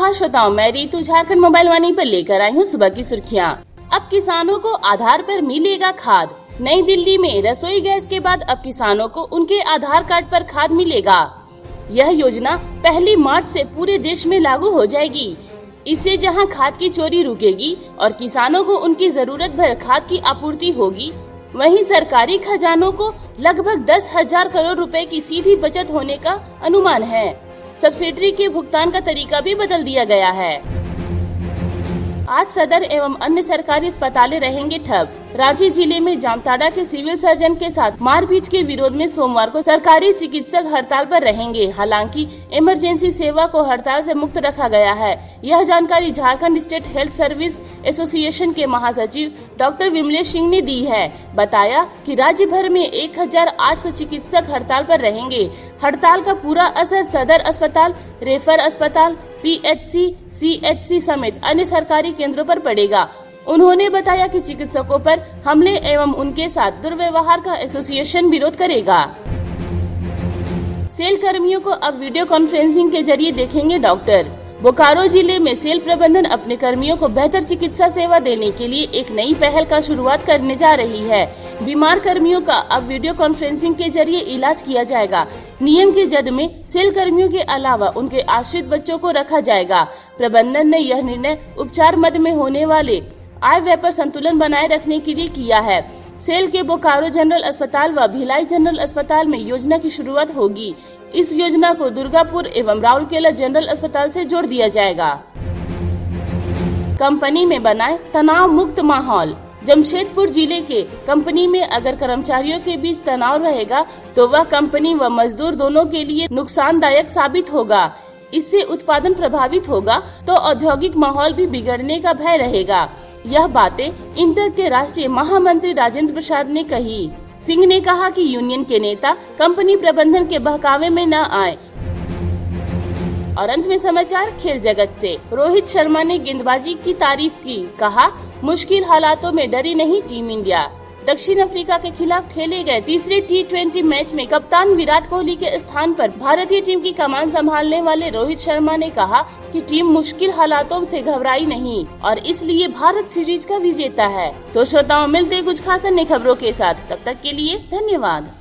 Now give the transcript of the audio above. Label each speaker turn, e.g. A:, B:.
A: नमस्कार श्रोताओं, मैं रीतू झारखंड मोबाइल वाणी पर लेकर आई हूँ सुबह की सुर्खियाँ। अब किसानों को आधार पर मिलेगा खाद। नई दिल्ली में रसोई गैस के बाद अब किसानों को उनके आधार कार्ड पर खाद मिलेगा। यह योजना 1 मार्च से पूरे देश में लागू हो जाएगी। इससे जहां खाद की चोरी रुकेगी और किसानों को उनकी जरूरत भर खाद की आपूर्ति होगी, वहीं सरकारी खजानों को लगभग 10,000 करोड़ रुपए की सीधी बचत होने का अनुमान है। सब्सिडी के भुगतान का तरीका भी बदल दिया गया है। आज सदर एवं अन्य सरकारी अस्पतालें रहेंगे ठप। रांची जिले में जामताड़ा के सिविल सर्जन के साथ मारपीट के विरोध में सोमवार को सरकारी चिकित्सक हड़ताल पर रहेंगे। हालांकि इमरजेंसी सेवा को हड़ताल से मुक्त रखा गया है। यह जानकारी Jharkhand state health service association के महासचिव डॉक्टर विमलेश सिंह ने दी है। बताया कि राज्य भर में 1,800 चिकित्सक हड़ताल पर रहेंगे। हड़ताल का पूरा असर सदर अस्पताल, रेफर अस्पताल, PHC, CHC समेत अन्य सरकारी केंद्रों पर पड़ेगा। उन्होंने बताया कि चिकित्सकों पर हमले एवं उनके साथ दुर्व्यवहार का एसोसिएशन विरोध करेगा। सेल कर्मियों को अब वीडियो कॉन्फ्रेंसिंग के जरिए देखेंगे डॉक्टर। बोकारो जिले में सेल प्रबंधन अपने कर्मियों को बेहतर चिकित्सा सेवा देने के लिए एक नई पहल का शुरुआत करने जा रही है। बीमार कर्मियों का अब वीडियो कॉन्फ्रेंसिंग के जरिए इलाज किया जाएगा। नियम की जद में सेल कर्मियों के अलावा उनके आश्रित बच्चों को रखा जाएगा। प्रबंधन ने यह निर्णय उपचार मद में होने वाले आय व्यय पर संतुलन बनाए रखने के लिए किया है। सेल के बोकारो जनरल अस्पताल व भिलाई जनरल अस्पताल में योजना की शुरुआत होगी। इस योजना को दुर्गापुर एवं राउरकेला जनरल अस्पताल से जोड़ दिया जाएगा। कंपनी में बनाए तनाव मुक्त माहौल। जमशेदपुर जिले के कंपनी में अगर कर्मचारियों के बीच तनाव रहेगा तो वह कंपनी व मजदूर दोनों के लिए नुकसानदायक साबित होगा। इससे उत्पादन प्रभावित होगा तो औद्योगिक माहौल भी बिगड़ने का भय रहेगा। यह बातें इंटर के राष्ट्रीय महामंत्री राजेंद्र प्रसाद ने कही। सिंह ने कहा कि यूनियन के नेता कंपनी प्रबंधन के बहकावे में न आए। और अंत में समाचार खेल जगत से। रोहित शर्मा ने गेंदबाजी की तारीफ की। कहा, मुश्किल हालातों में डरी नहीं टीम इंडिया। दक्षिण अफ्रीका के खिलाफ खेले गए तीसरे T20 मैच में कप्तान विराट कोहली के स्थान पर भारतीय टीम की कमान संभालने वाले रोहित शर्मा ने कहा कि टीम मुश्किल हालातों से घबराई नहीं और इसलिए भारत सीरीज का विजेता है। तो श्रोताओं, मिलते कुछ खास अन्य खबरों के साथ, तब तक के लिए धन्यवाद।